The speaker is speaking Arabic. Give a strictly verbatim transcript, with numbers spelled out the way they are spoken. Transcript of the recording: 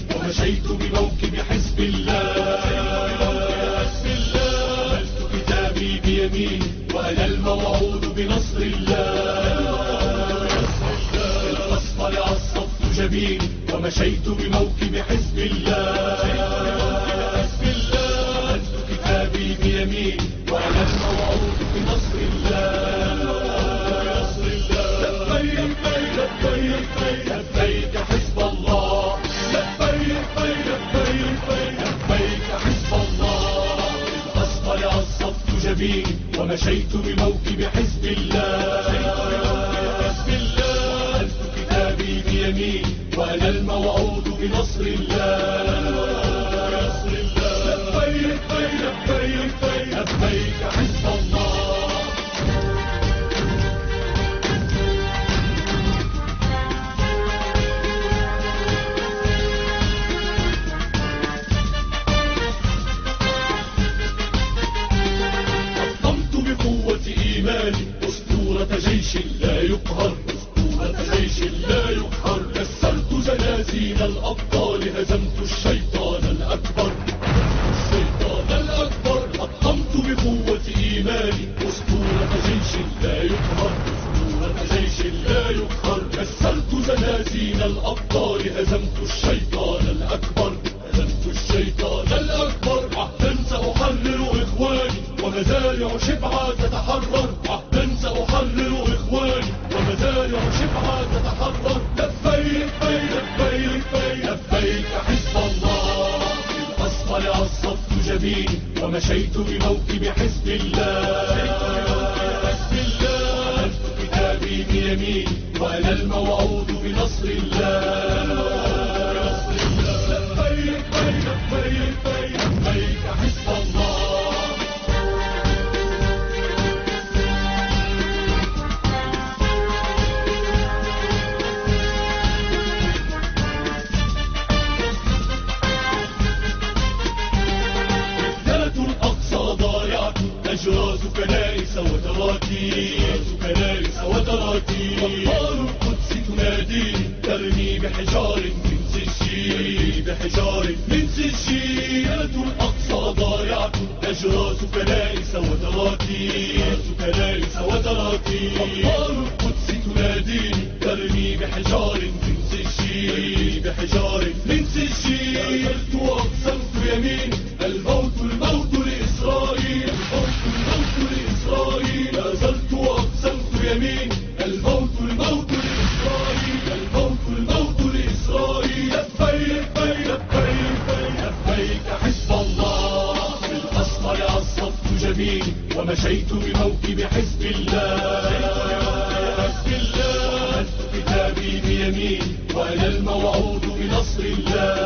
ومشيت بموكب حزب الله. حملت كتابي بيمين وأنا الموعود بنصر الله. في الأسفل عصفت جبين ومشيت بموكب حزب الله. حملت كتابي بيمين وأنا الموعود بنصر الله. لبيك حزب الله، لبيك لبيك لبيك حزب الله. بالأسفل عصفت جبين ومشيت بموكب حزب الله. حملت كتابي بيمين وأنا الموعود بنصر الله. لبيك لبيك لبيك حزب الله. أسطورة جيش لا يقهر، أسطورة جيش لا يقهر. كسرت زنازين الأبطال، هزمت الشيطان الأكبر، الشيطان الأكبر. حطمت بقوة إيماني أسطورة جيش لا يقهر، أسطورة جيش لا يقهر. كسرت زنازين الأبطال، هزمت الشيطان الأكبر، هزمت الشيطان الأكبر. عهدا سأحرر إخواني ومزارع شبعا تتحرر، عهدا سأحرر إخواني ومزارع شبعا تتحرر. لبيك لبيك لبيك حزب الله. في الأسفل عصفت جبين ومشيت بموكب حزب الله. حملت كتابي بيمين وأنا الموعود بنصر الله. لبيك لبيك لبيك حزب الله. أجراس كنائس وتراتيل، كنائس وتراتيل. أبطال القدس تناديني ترمي بحجار من سجين، بحجار من سجين. الأقصى ضايعة أجراس كنائس وتراتيل، كنائس وتراتيل. أبطال القدس تناديني ترمي بحجار من سجين، بحجار من سجين. نزلت وأقسمت يمين الموت الموت لإسرائيل، الموت لإسرائيل. نزلت وأقسمت يمين الموت الموت لإسرائيل، الموت الموت لإسرائيل. لبيك لبيك لبيك حزب الله. في الأسفل عصفت جبين ومشيت بموكب حزب الله. حملت كتابي بيمين وأنا الموعود بنصر الله.